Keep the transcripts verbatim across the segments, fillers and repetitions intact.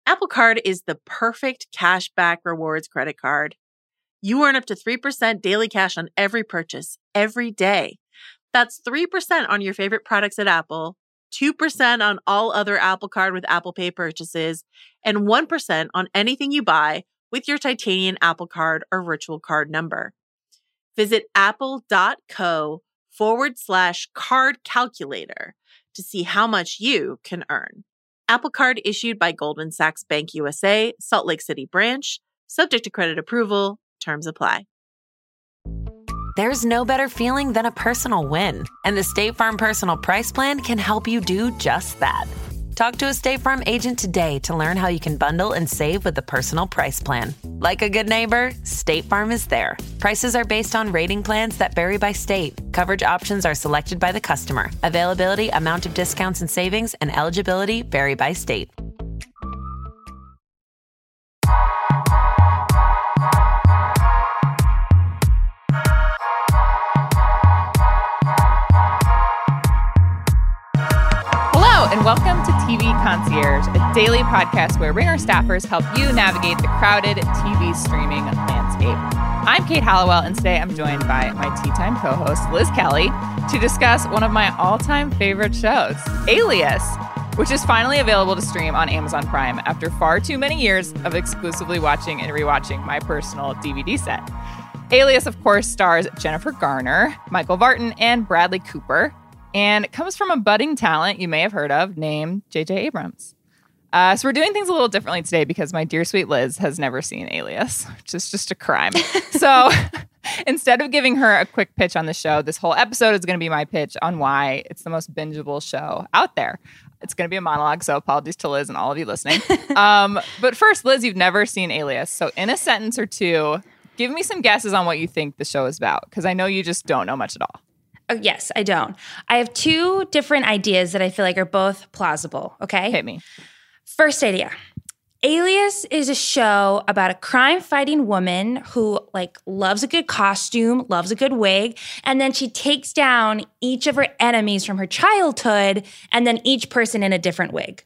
Apple Card is the perfect cashback rewards credit card. You earn up to three percent daily cash on every purchase, every day. That's three percent on your favorite products at Apple, two percent on all other Apple Card with Apple Pay purchases, and one percent on anything you buy with your titanium Apple Card or virtual card number. Visit apple.co forward slash card calculator to see how much you can earn. Apple Card issued by Goldman Sachs Bank U S A, Salt Lake City branch, subject to credit approval. Terms apply. There's no better feeling than a personal win, and the State Farm Personal Price Plan can help you do just that. Talk to a State Farm agent today to learn how you can bundle and save with the Personal Price Plan. Like a good neighbor, State Farm is there. Prices are based on rating plans that vary by state. Coverage options are selected by the customer. Availability, amount of discounts and savings, and eligibility vary by state. And welcome to T V Concierge, a daily podcast where Ringer staffers help you navigate the crowded T V streaming landscape. I'm Kate Hallowell, and today I'm joined by my Tea Time co-host, Liz Kelly, to discuss one of my all-time favorite shows, Alias, which is finally available to stream on Amazon Prime after far too many years of exclusively watching and rewatching my personal D V D set. Alias, of course, stars Jennifer Garner, Michael Vartan, and Bradley Cooper, and it comes from a budding talent you may have heard of named J J Abrams. Uh, so we're doing things a little differently today because my dear sweet Liz has never seen Alias, which is just a crime. So instead of giving her a quick pitch on the show, this whole episode is going to be my pitch on why it's the most bingeable show out there. It's going to be a monologue, so apologies to Liz and all of you listening. Um, but first, Liz, you've never seen Alias. So in a sentence or two, give me some guesses on what you think the show is about, because I know you just don't know much at all. Oh, yes, I don't. I have two different ideas that I feel like are both plausible, okay? Hit me. First idea. Alias is a show about a crime-fighting woman who, like, loves a good costume, loves a good wig, and then she takes down each of her enemies from her childhood, and then each person in a different wig.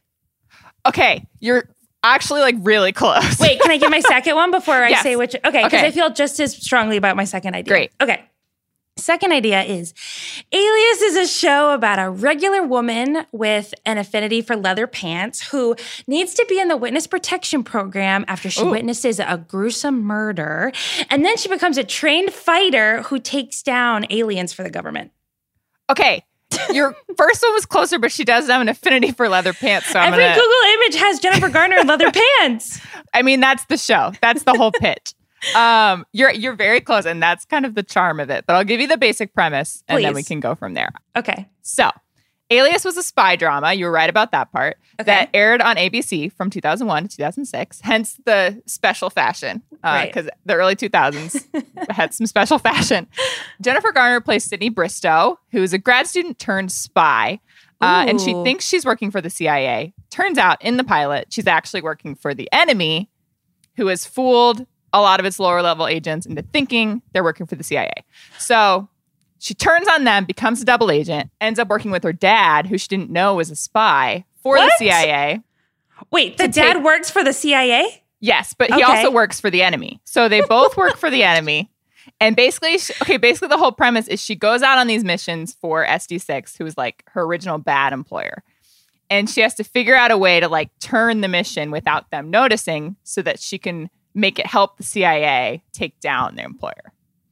Okay, you're actually, like, really close. Wait, can I give my second one before I yes. say which? Okay, because okay. I feel just as strongly about my second idea. Great. Okay. Second idea is Alias is a show about a regular woman with an affinity for leather pants who needs to be in the witness protection program after she Ooh. witnesses a gruesome murder. And then she becomes a trained fighter who takes down aliens for the government. Okay. Your first one was closer, but she does have an affinity for leather pants. So I'm Every gonna... Google image has Jennifer Garner in leather pants. I mean, that's the show. That's the whole pitch. Um, you're you're very close, and that's kind of the charm of it. But I'll give you the basic premise, and Please. then we can go from there. Okay. So, Alias was a spy drama. You were right about that part. Okay. That aired on A B C from two thousand one to two thousand six. Hence the special fashion, because uh, right. the early two thousands had some special fashion. Jennifer Garner plays Sydney Bristow, who is a grad student turned spy. Uh, and she thinks she's working for the C I A. Turns out, in the pilot, she's actually working for the enemy, who has fooled a lot of its lower level agents into thinking they're working for the C I A. So she turns on them, becomes a double agent, ends up working with her dad, who she didn't know was a spy for what? the C I A. Wait, the dad take, works for the C I A? Yes, but he okay. also works for the enemy. So they both work for the enemy. And basically, she, okay, basically the whole premise is she goes out on these missions for S D six, who is like her original bad employer. And she has to figure out a way to like turn the mission without them noticing so that she can make it help the C I A take down their employer.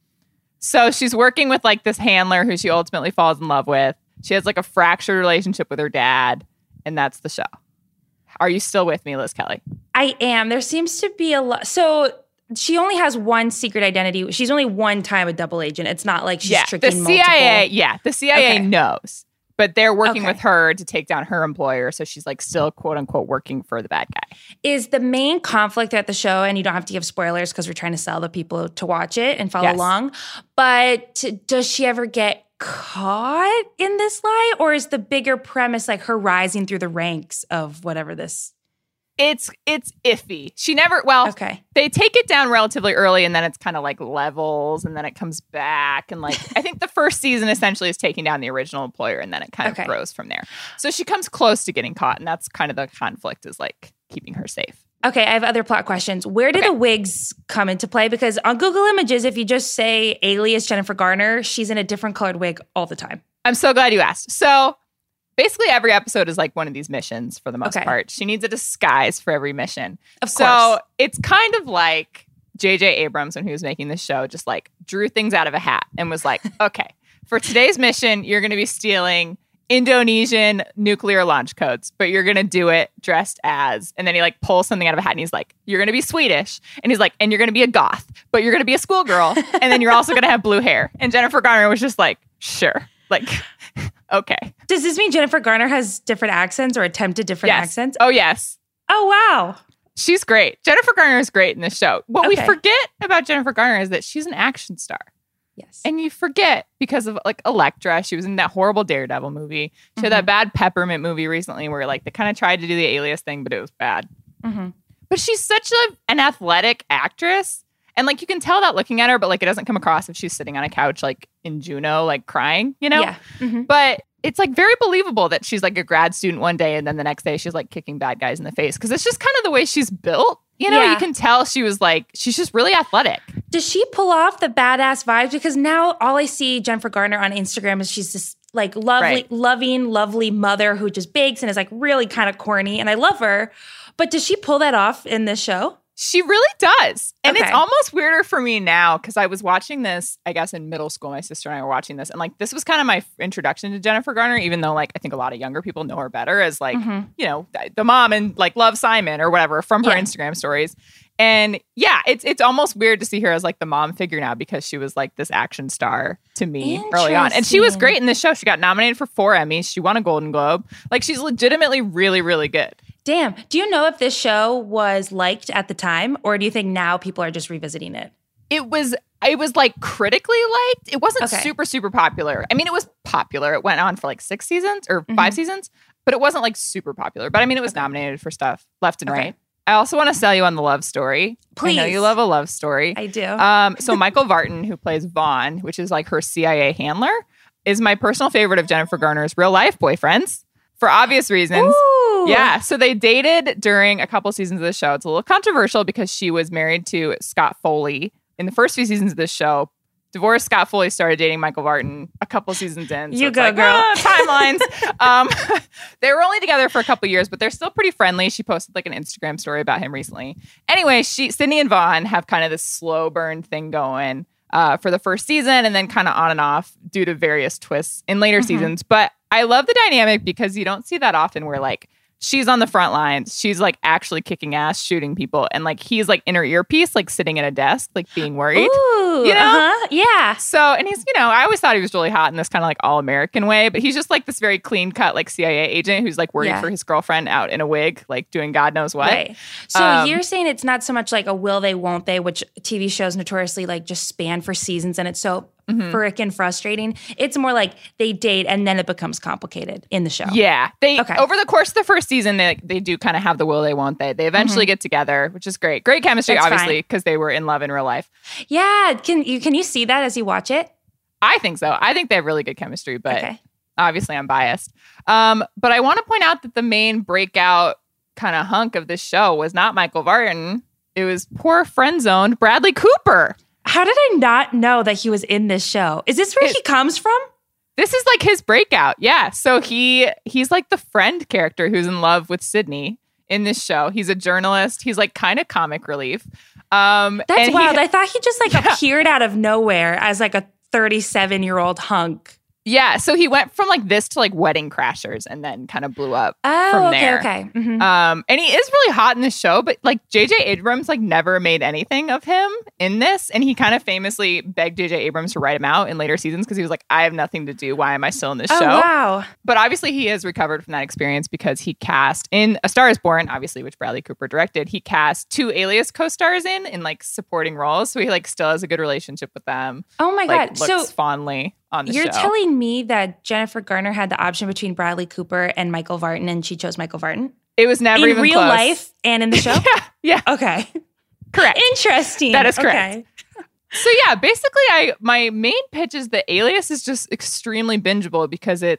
So she's working with like this handler who she ultimately falls in love with. She has like a fractured relationship with her dad, and that's the show. Are you still with me, Liz Kelly? I am. There seems to be a lot. So she only has one secret identity. She's only one time a double agent. It's not like she's yeah, tricking the multiple. C I A, yeah, the C I A okay. knows. But they're working okay. with her to take down her employer. So she's like still, quote unquote, working for the bad guy. Is the main conflict at the show, and you don't have to give spoilers because we're trying to sell the people to watch it and follow yes. along. But does she ever get caught in this lie? Or is the bigger premise like her rising through the ranks of whatever this? It's it's iffy. She never, well, okay. they take it down relatively early and then it's kind of like levels and then it comes back. And like, I think the first season essentially is taking down the original employer and then it kind okay. of grows from there. So she comes close to getting caught and that's kind of the conflict is like keeping her safe. Okay, I have other plot questions. Where do Okay. the wigs come into play? Because on Google Images, if you just say alias Jennifer Garner, she's in a different colored wig all the time. I'm so glad you asked. So basically every episode is like one of these missions for the most Okay. part. She needs a disguise for every mission. Of So course. it's kind of like J J Abrams, when he was making this show, just like drew things out of a hat and was like, okay, for today's mission, you're going to be stealing Indonesian nuclear launch codes, but you're going to do it dressed as, and then he like pulls something out of a hat and he's like, you're going to be Swedish. And he's like, and you're going to be a goth, but you're going to be a schoolgirl. And then you're also going to have blue hair. And Jennifer Garner was just like, sure. Like, okay. Does this mean Jennifer Garner has different accents or attempted different Yes. accents? Oh, yes. Oh, wow. She's great. Jennifer Garner is great in this show. What we Okay. forget about Jennifer Garner is that she's an action star. Yes. And you forget because of like Elektra. She was in that horrible Daredevil movie. She had that bad Peppermint movie recently where like they kind of tried to do the Alias thing, but it was bad. Mm-hmm. But she's such a, an athletic actress. And like you can tell that looking at her, but like it doesn't come across if she's sitting on a couch like in Juno, like crying, you know? Yeah. Mhm. But it's like very believable that she's like a grad student one day and then the next day she's like kicking bad guys in the face. Cause it's just kind of the way she's built. You know, Yeah. you can tell she was like, she's just really athletic. Does she pull off the badass vibes? Because now all I see Jennifer Garner on Instagram is she's this like lovely, Right. loving, lovely mother who just bakes and is like really kind of corny. And I love her. But does she pull that off in this show? She really does. And Okay. it's almost weirder for me now because I was watching this, I guess, in middle school. My sister and I were watching this. And like, this was kind of my f- introduction to Jennifer Garner, even though like I think a lot of younger people know her better as like, Mhm. you know, th- the mom and like Love Simon or whatever from her Yeah. Instagram stories. And yeah, it's it's almost weird to see her as like the mom figure now because she was like this action star to me early on. And she was Interesting. great in this show. She got nominated for four Emmys. She won a Golden Globe. Like she's legitimately really, really good. Damn. Do you know if this show was liked at the time, or do you think now people are just revisiting it? It was it was like critically liked. It wasn't Okay. super super popular. I mean, it was popular. It went on for like six seasons or Mm-hmm. five seasons, but it wasn't like super popular. But I mean, it was nominated for stuff left and Okay. right. I also want to sell you on the love story. I know Please. you love a love story. I do. Um, so Michael Vartan, who plays Vaughn, which is like her C I A handler, is my personal favorite of Jennifer Garner's real life boyfriends for obvious reasons. Ooh. Yeah, so they dated during a couple seasons of the show. It's a little controversial because she was married to Scott Foley in the first few seasons of this show. Divorced Scott Foley, started dating Michael Vartan a couple seasons in. So You it's go, like, girl. ah, timelines. um, they were only together for a couple years, but they're still pretty friendly. She posted like an Instagram story about him recently. Anyway, she, Sydney and Vaughn have kind of this slow burn thing going uh, for the first season and then kind of on and off due to various twists in later Mm-hmm. seasons. But I love the dynamic because you don't see that often where like she's on the front lines. She's like actually kicking ass, shooting people. And like he's like in her earpiece, like sitting at a desk, like being worried. Ooh, You know? uh-huh. Yeah. So, and he's, you know, I always thought he was really hot in this kind of like all American way, but he's just like this very clean cut, like C I A agent who's like worried Yeah. for his girlfriend out in a wig, like doing God knows what. Right. So Um, you're saying it's not so much like a will they, won't they, which T V shows notoriously like just span for seasons and it's so Mm-hmm. frickin' frustrating. It's more like they date and then it becomes complicated in the show. Yeah. They, Okay. over the course of the first season, they, they do kind of have the will they, won't they. They eventually get together, which is great. Great chemistry, That's obviously, fine. because they were in love in real life. Yeah. Can you can you see that as you watch it? I think so. I think they have really good chemistry, but Okay. obviously I'm biased. Um, but I want to point out that the main breakout kind of hunk of this show was not Michael Vartan. It was poor friend-zoned Bradley Cooper. How did I not know that he was in this show? Is this where It- he comes from? This is like his breakout. Yeah. So he he's like the friend character who's in love with Sydney in this show. He's a journalist. He's like kind of comic relief. Um, That's and he- wild. I thought he just like appeared out of nowhere as like a thirty-seven-year-old hunk. yeah. So he went from like this to like Wedding Crashers and then kind of blew up Oh, from okay, there. okay. Mhm. Um, and he is really hot in this show, but like J J Abrams like never made anything of him in this, and he kind of famously begged J J Abrams to write him out in later seasons because he was like, "I have nothing to do. Why am I still in this Oh, show?" wow. But obviously, he has recovered from that experience because he cast in A Star Is Born, obviously, which Bradley Cooper directed. He cast two Alias co-stars in in like supporting roles, so he like still has a good relationship with them. Oh, my Like God. looks So fondly on the you're show. telling me that Jennifer Garner had the option between Bradley Cooper and Michael Vartan, and she chose Michael Vartan? It was never In even real close. life and in the show? Yeah, yeah, Okay. correct. Interesting. That is correct. Okay. So yeah, basically, I my main pitch is that Alias is just extremely bingeable because it's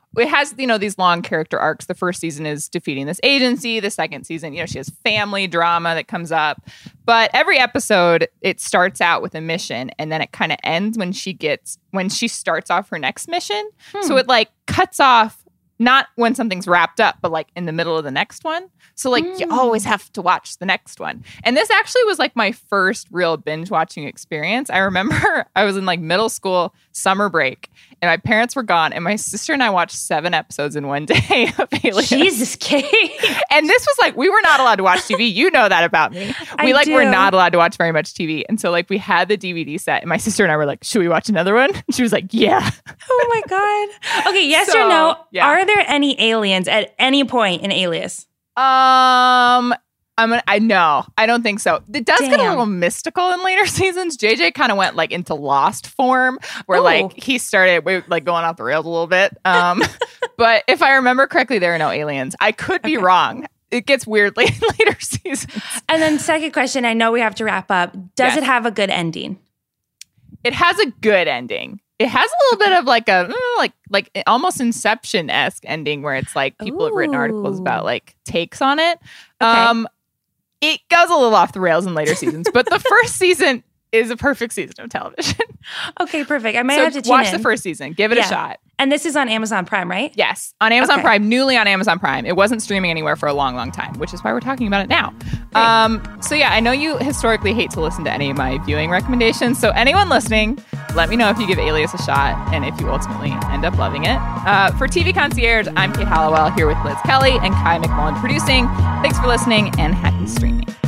it has, you know, these long character arcs. The first season is defeating this agency. The second season, you know, she has family drama that comes up. But every episode, it starts out with a mission, and then it kind of ends when she gets, when she starts off her next mission. Hmm. So it like cuts off, not when something's wrapped up, but like in the middle of the next one. So like mm. you always have to watch the next one. And this actually was like my first real binge watching experience. I remember I was in like middle school summer break and my parents were gone and my sister and I watched seven episodes in one day of Alias. Jesus, Kate. And this was like, we were not allowed to watch T V. You know that about me. We I like do. were not allowed to watch very much T V. And so like we had the D V D set and my sister and I were like, should we watch another one? And she was like, yeah. Oh my God. Okay, yes So, or no? yeah. Are there any aliens at any point in Alias? Um, I'm gonna, I know. I don't think so. It does get a Damn. little mystical in later seasons. J J kind of went like into Lost form, where Ooh. like he started we- like going off the rails a little bit. Um, but if I remember correctly, there are no aliens. I could be Okay. wrong. It gets weirdly in later seasons. And then second question, I know we have to wrap up. Does Yes. it have a good ending? It has a good ending. It has a little bit of like a mm, like like almost Inception-esque ending where it's like people have written articles Ooh. about like takes on it. Okay. Um, it goes a little off the rails in later seasons, but the first season is a perfect season of television. Okay, perfect. I might So have to tune watch in. the first season. Give it Yeah. a shot. And this is on Amazon Prime, right? Yes, on Amazon Okay. Prime, newly on Amazon Prime. It wasn't streaming anywhere for a long, long time, which is why we're talking about it now. Um, so yeah, I know you historically hate to listen to any of my viewing recommendations. So anyone listening, let me know if you give Alias a shot and if you ultimately end up loving it. Uh, for T V Concierge, I'm Kate Hallowell here with Liz Kelly and Kai McMullen producing. Thanks for listening and happy streaming.